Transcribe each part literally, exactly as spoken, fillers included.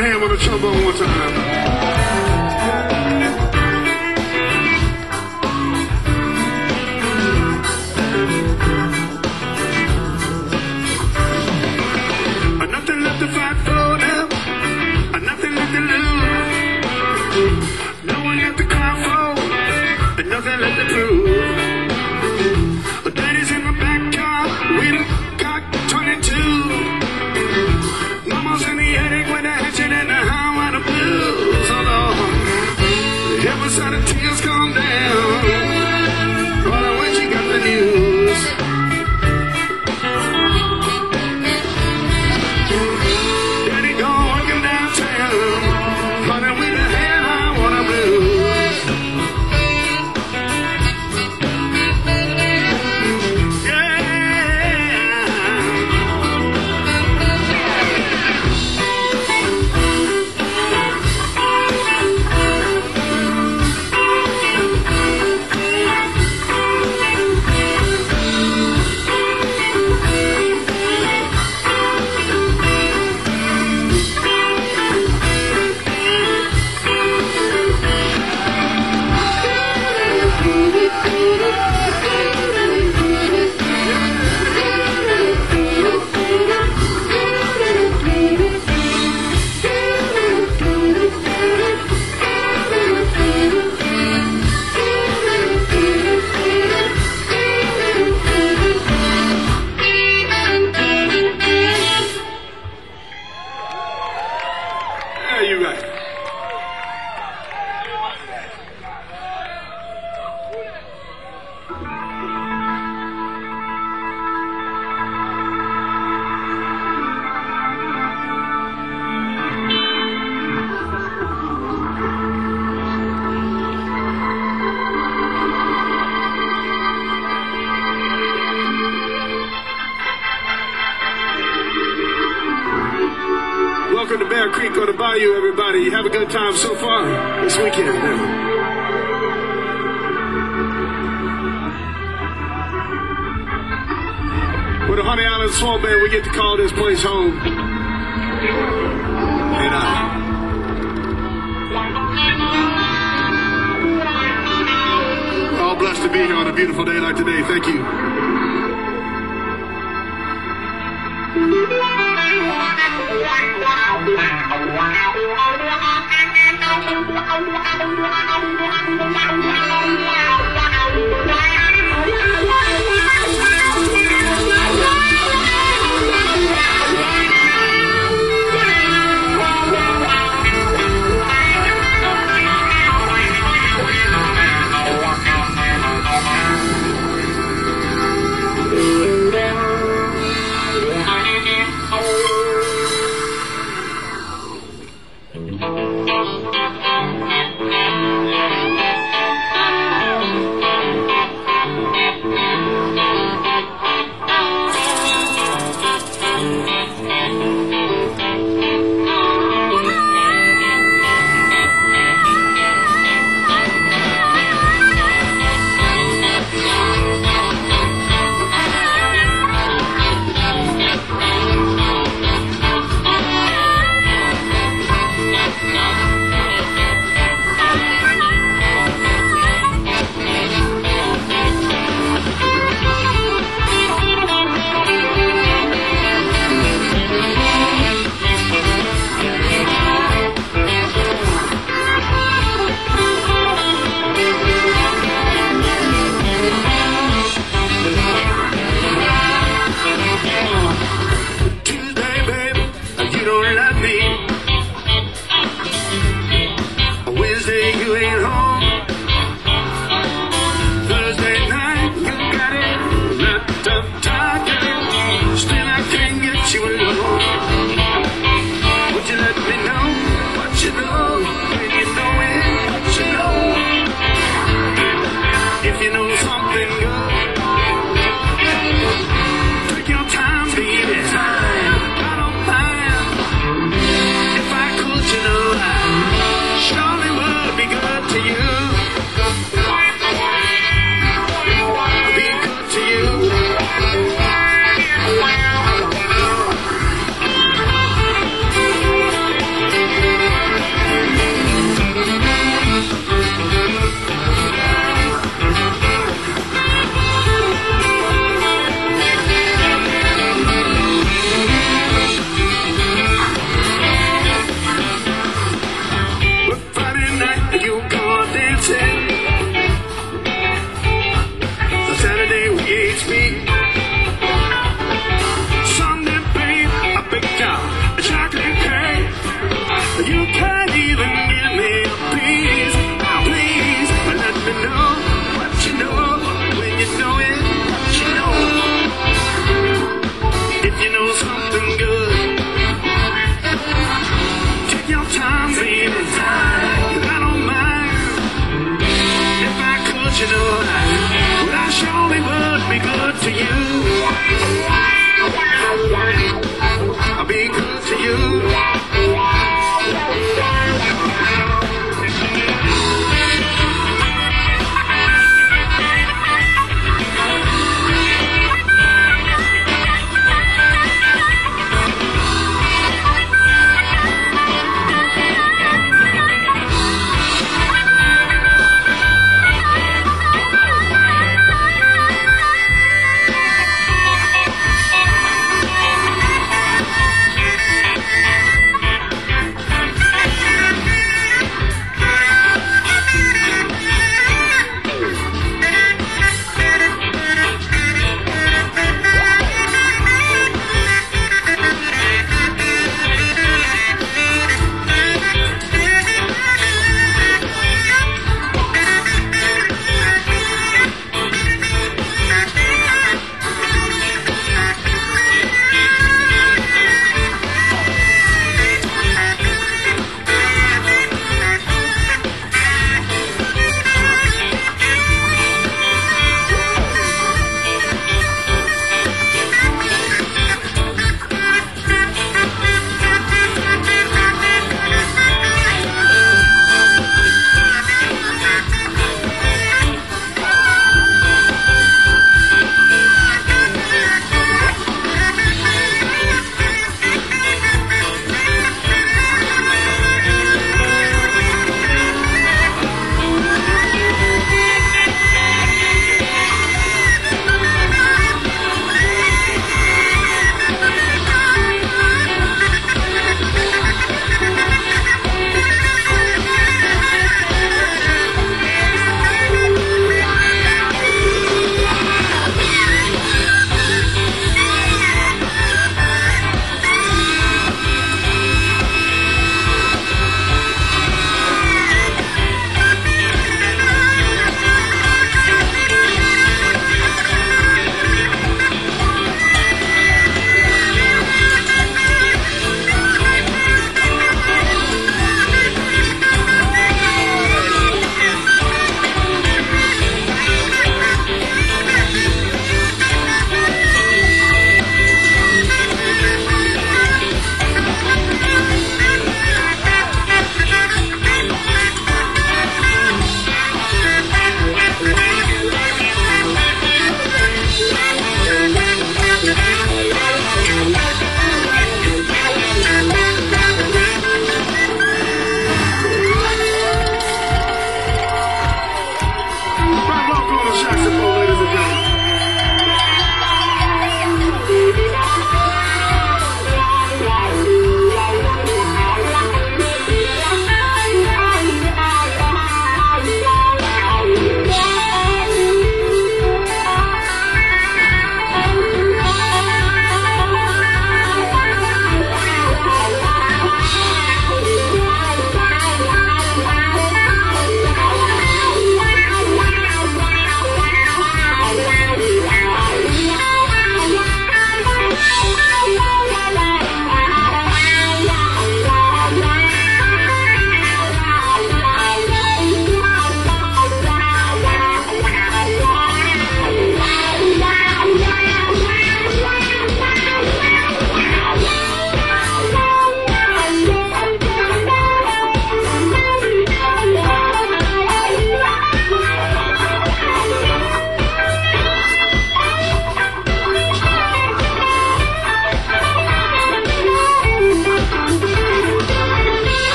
Ham on the trombone one time. Nothing left to fight for now, nothing left to lose. No one left to cry for, and nothing left to prove. Daddy's in the back car, we done got twenty-two. Mama's in the attic with the hatchet and the hound and the blues. Oh Lord, every side of tears come down, right when she got the news. Daddy gone working downtown, running with the hand I wanna blues. Welcome to Bear Creek or the Bayou, everybody. Have a good time so far this weekend. With the Honey Island Swamp Band, we get to call this place home. And uh, we're all blessed to be here on a beautiful day like today. Thank you.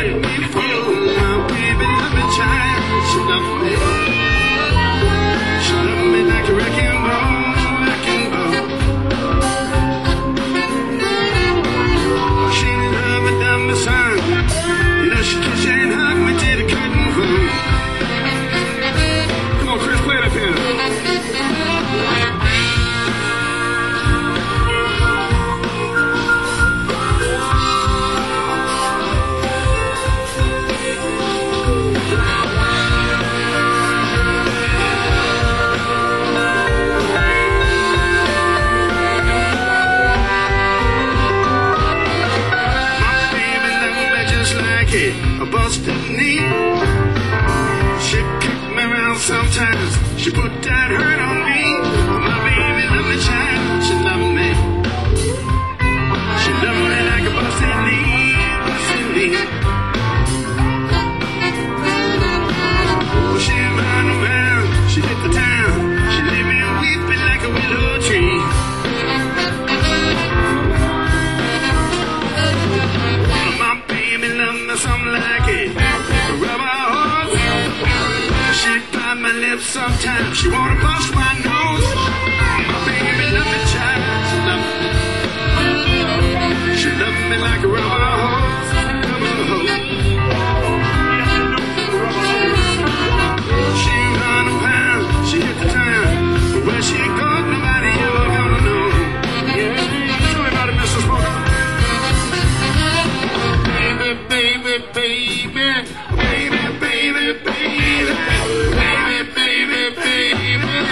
let me fall. My baby love me child, she love me. She love me like a wrecking ball, wrecking ball. She love me down the sun. You know she kiss and hug me till the curtain fall. Come on, Chris, play it up here. A busted knee. She kicked me around sometimes. She put that hurt on me. My baby love me child. She love me. She love me like a busted knee. Busted knee. Oh, she ran around. She hit the town. She leave me weeping like a willow tree. Something like it, a rubber hose. She bite my lips sometimes. She wanna bust my nose. My baby love me child. She love me. She love me like a rubber hose. Rubber hose. She run around. She hit the town. But where she goes, nobody ever gonna know. Tell me about it, Mister Smoker. Baby, baby, baby, baby, baby, baby, baby, baby, baby.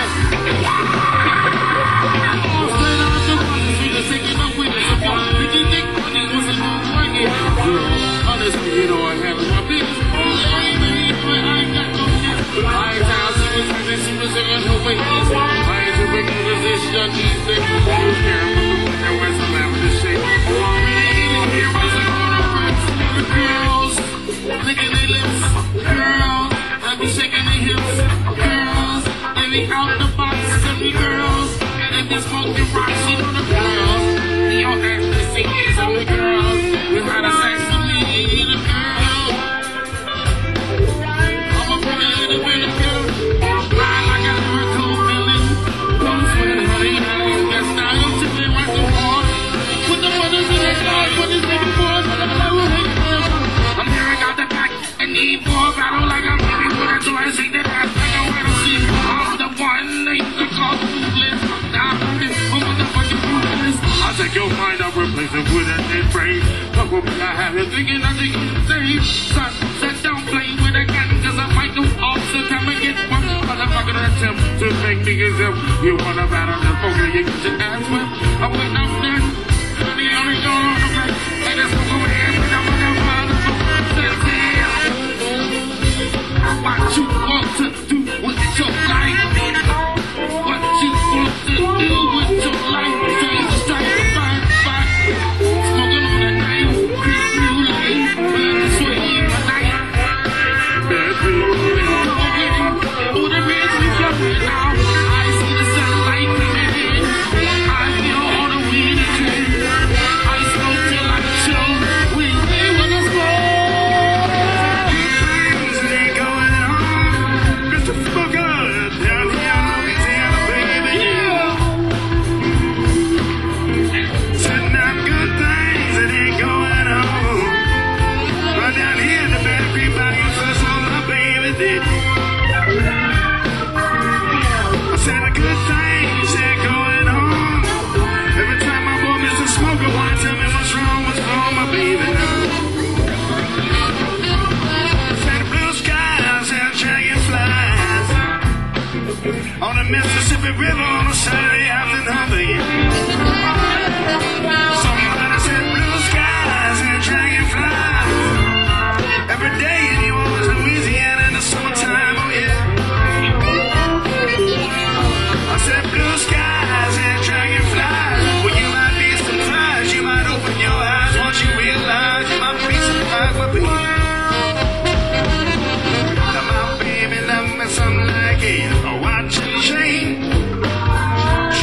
Honestly, you know I have my biggest baby, but I got no shit. I ain't how she was trying, she was in her ways. I ain't to make a decision these days. You care for the one that wears a lavender shade. Here was a girls, licking their lips, girls, I be shaking their hips, girls, they be out the box, every girls, they be smoking rocks, you know the girls, we all have to sing these on the girls, we had a sex with me, the girl, I'm a pretty little bit of girl, I got a cold feeling, don't sweat, honey, honey, that's not your chicken, right the wall, put the mothers in the car, put this baby boy, put the flower, I'm hearing out the back and need more battle like I'm ready for that, so I say that I think I wanna see. I'm the one they the call ruthless. Now I'm this motherfucking ruthless. I take your mind, I'll replace it with a dead brain. Fuck with me, I have you thinking nothing can save. Son, son, don't play with a gun, cause I might go off the time and get one motherfucking attempt to make me as if you wanna battle the poker, you get your ass whipped. I went up there, and the only door on the back, and it's over here, and I'm on the what you want to do with your life? What you want to do with your life? Change the strike to find fight. Smoking on the night, creep you late, blood to sway in the night. Bad people, oh, the reds we jumping now. I see the sunlight coming in. I feel all the wind and wind. I smoke till I chill. We live with a smoke. On the Mississippi River on a Saturday afternoon. Somebody said blue skies and dragonflies every day in New Orleans, Louisiana in the summertime. Oh yeah. I said blue skies and dragonflies. Well, you might be surprised. You might open your eyes once you realize you might be surprised with me. Now my baby love me something like it. A watch and chain.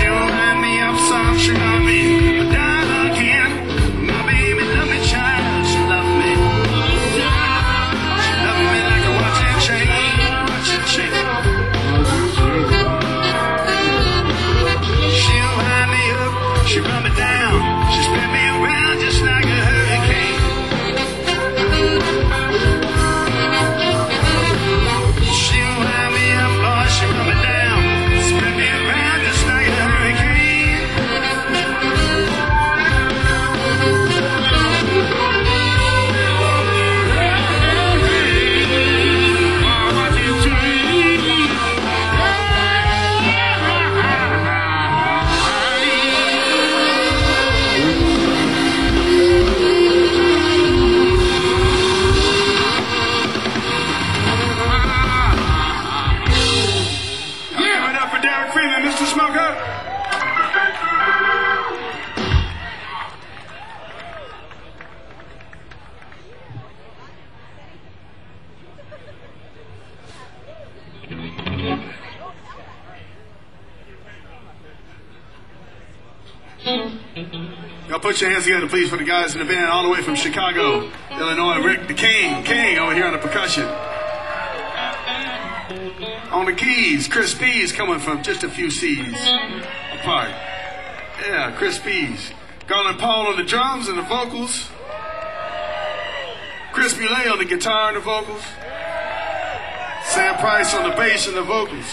put your hands together, please, for the guys in the band all the way from Chicago, Illinois. Rick the King, King over here on the percussion. On the keys, Chris Pease coming from just a few C's apart. Yeah, Chris Pease. Garland Paul on the drums and the vocals. Chris Muley on the guitar and the vocals. Sam Price on the bass and the vocals.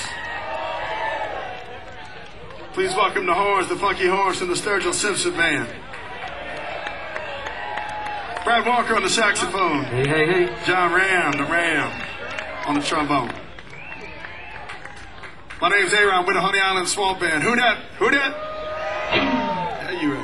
Please welcome the horns, the funky horns from the Sturgill Simpson Band. Brad Walker on the saxophone. Hey, hey, hey. John Ram, the Ram, on the trombone. My name's Aaron with the Honey Island Swamp Band. Who dat? Who dat? Yeah, you ready?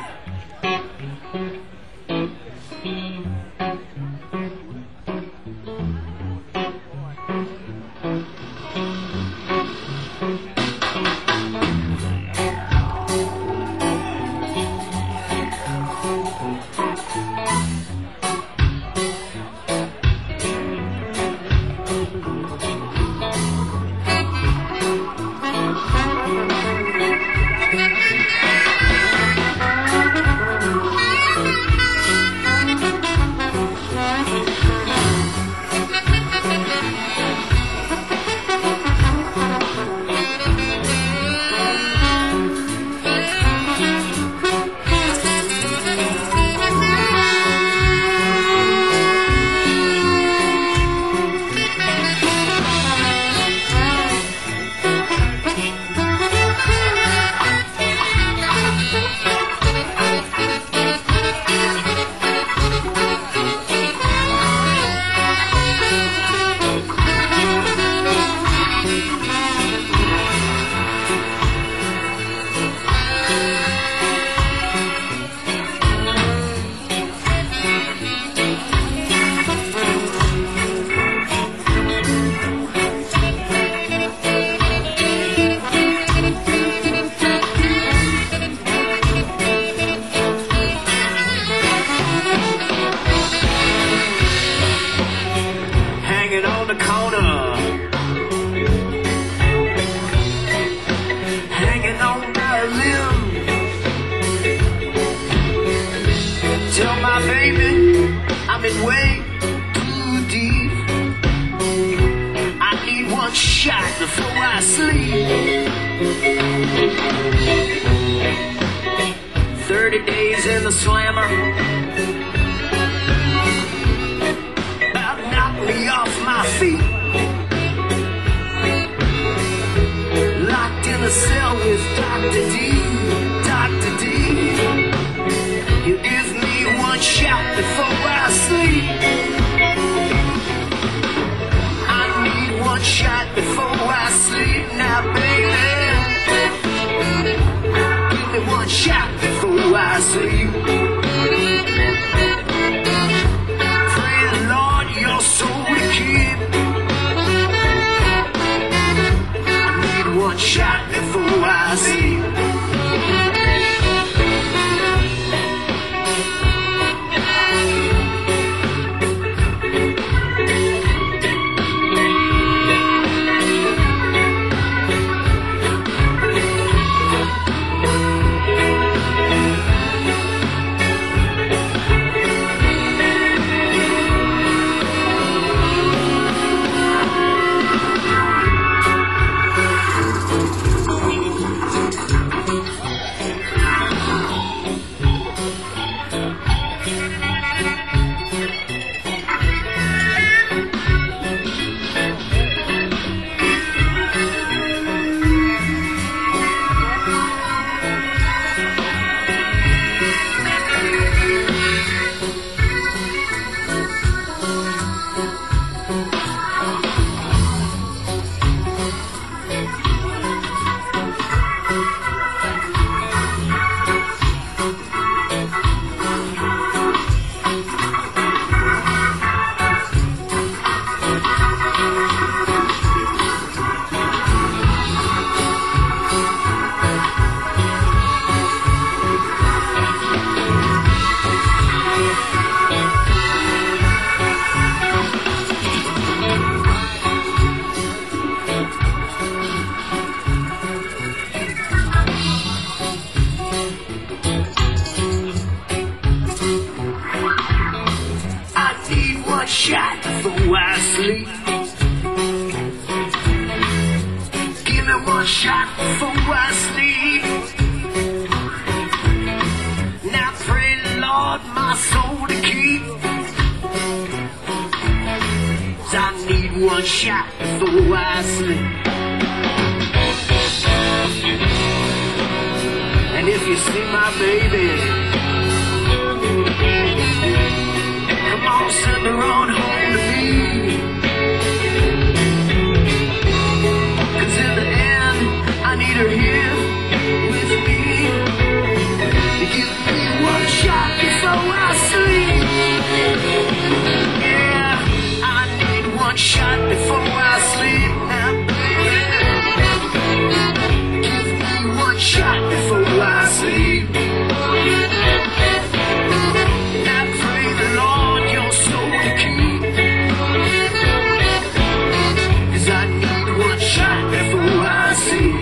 I sleep. Give me one shot before I sleep. Now pray the Lord my soul to keep. 'Cause I need one shot before I sleep. And if you see my baby, come on, send her on home to me. 'Cause in the end, I need her here with me. Give me one shot before I sleep. Yeah, I need one shot before I sleep now, baby. Give me one shot before I sleep. I pray the Lord your soul to keep. 'Cause I need one shot before I sleep.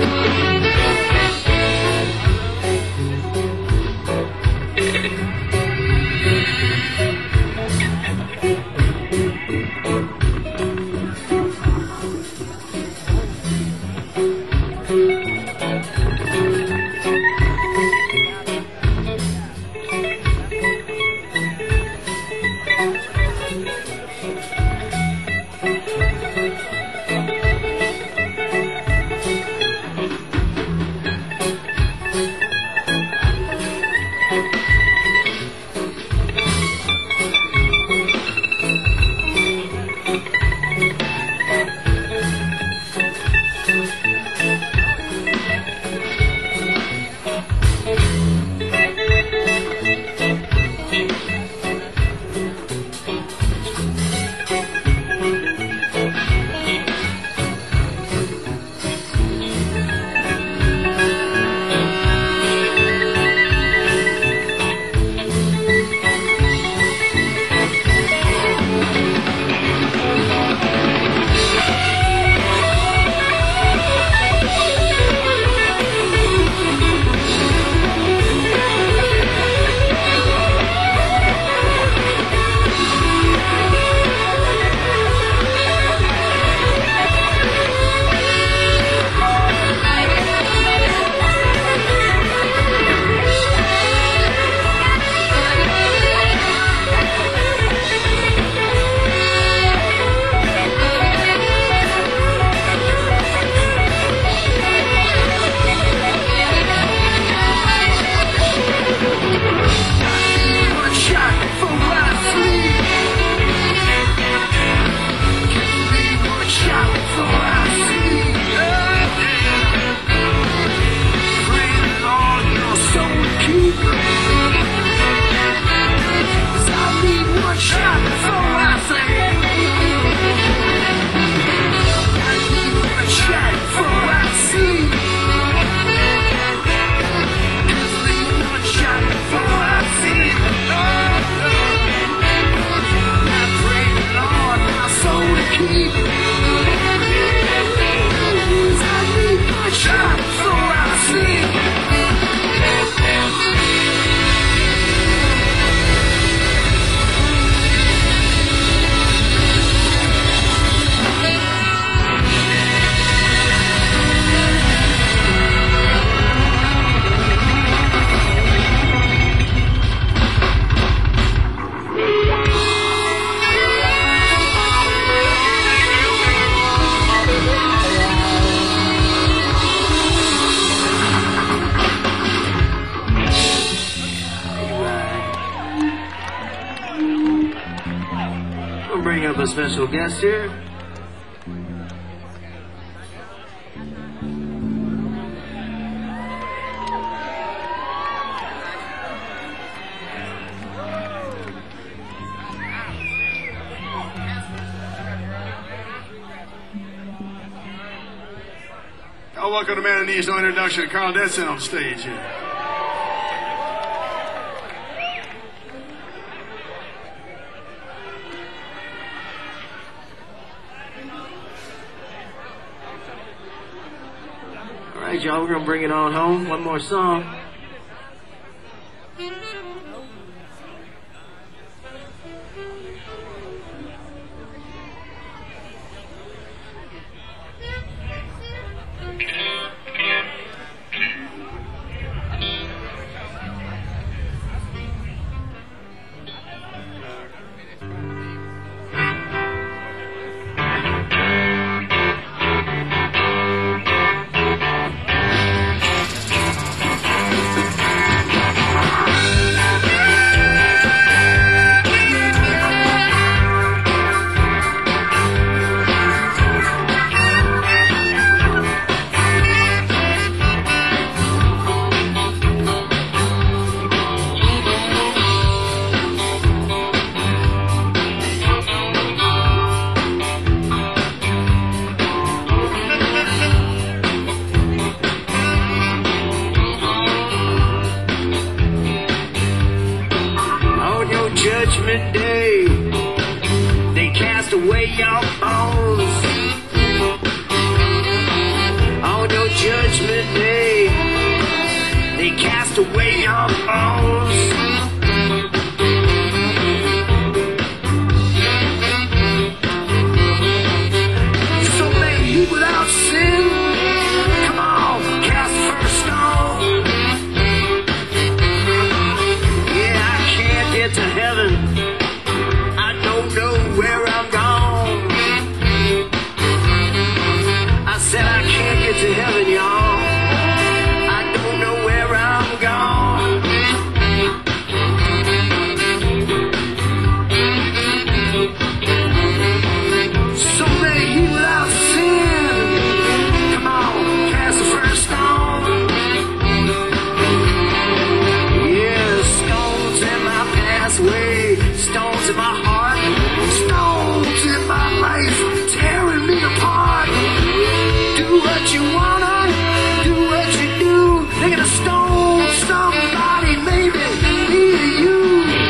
Bring up a special guest here. I'll welcome the man who needs no introduction, Carl Denson, on stage here. All right, y'all, we're going to bring it on home. One more song. away your bones on your judgment day. They cast away your bones. So many without sin. Come on, cast the first stone. Yeah, I can't get to heaven. I don't know where I'm gone. I said I can't get to heaven, y'all. I don't know where I'm gone. So many without sin. Come on, cast the first stone. Yeah, stones in my pathway, stones in my heart, stones in my life, tearing me apart. Do what you wanna, do what you do. They're gonna stone somebody, maybe me or you.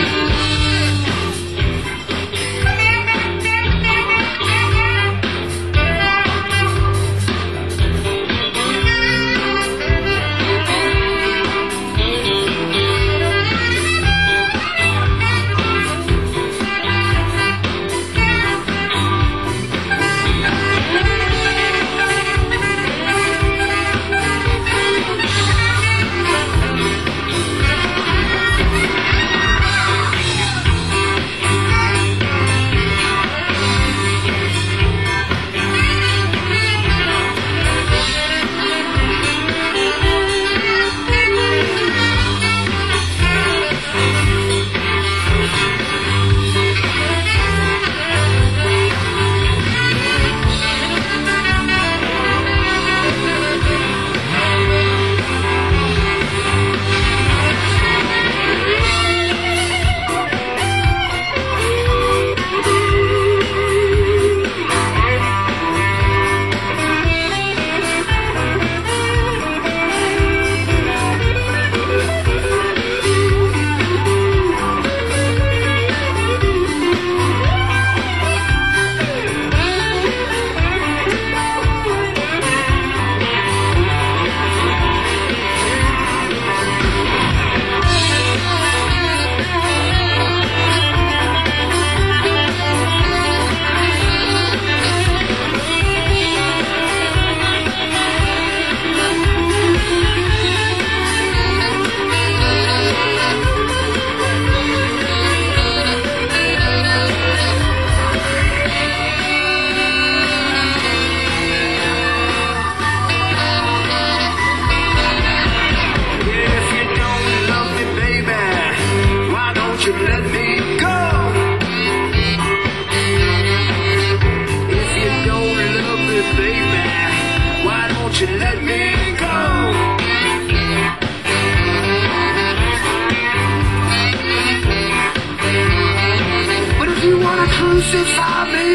Crucify me.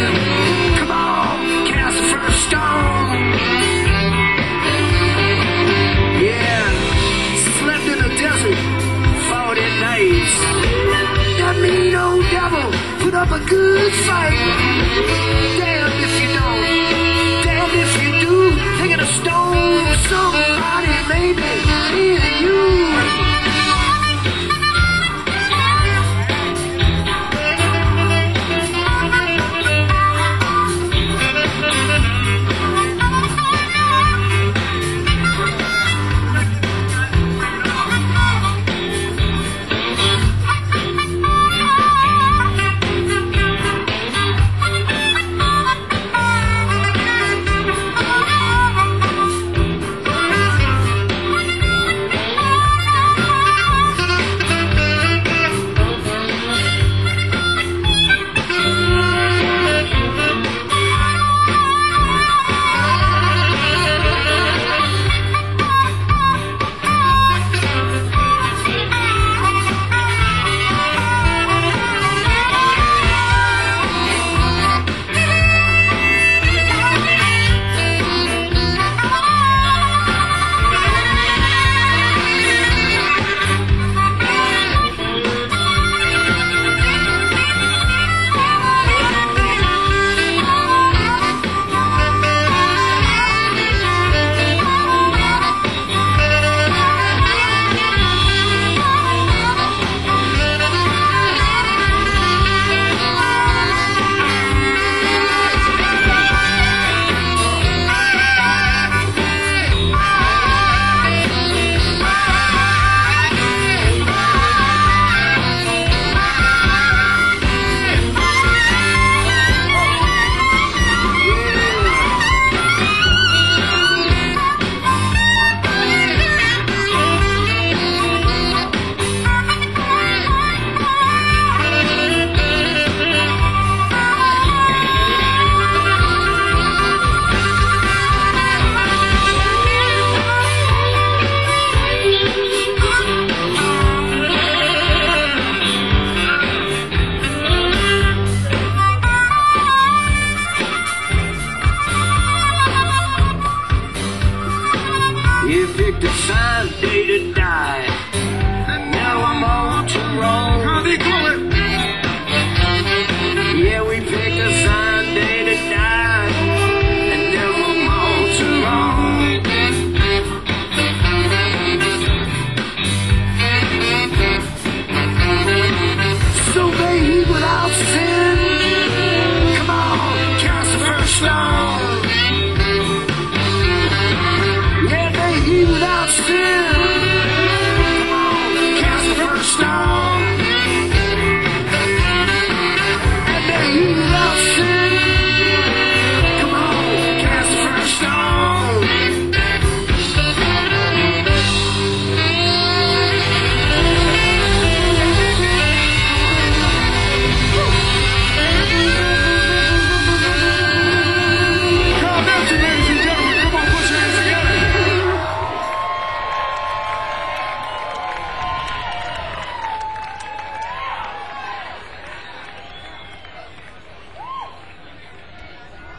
Come on, cast the first stone. Yeah, slept in the desert forty days. That mean old devil put up a good fight. Damn if you don't, damn if you do. They're gonna stone somebody, maybe me and you.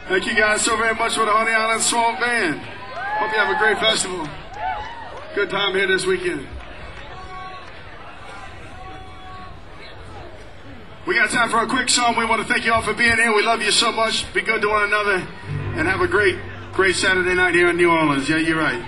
Thank you guys so very much for the Honey Island Swamp Band. Hope you have a great festival. Good time here this weekend. We got time for a quick song. We want to thank you all for being here. We love you so much. Be good to one another. And have a great, great Saturday night here in New Orleans. Yeah, you're right.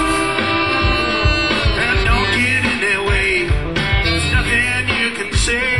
Say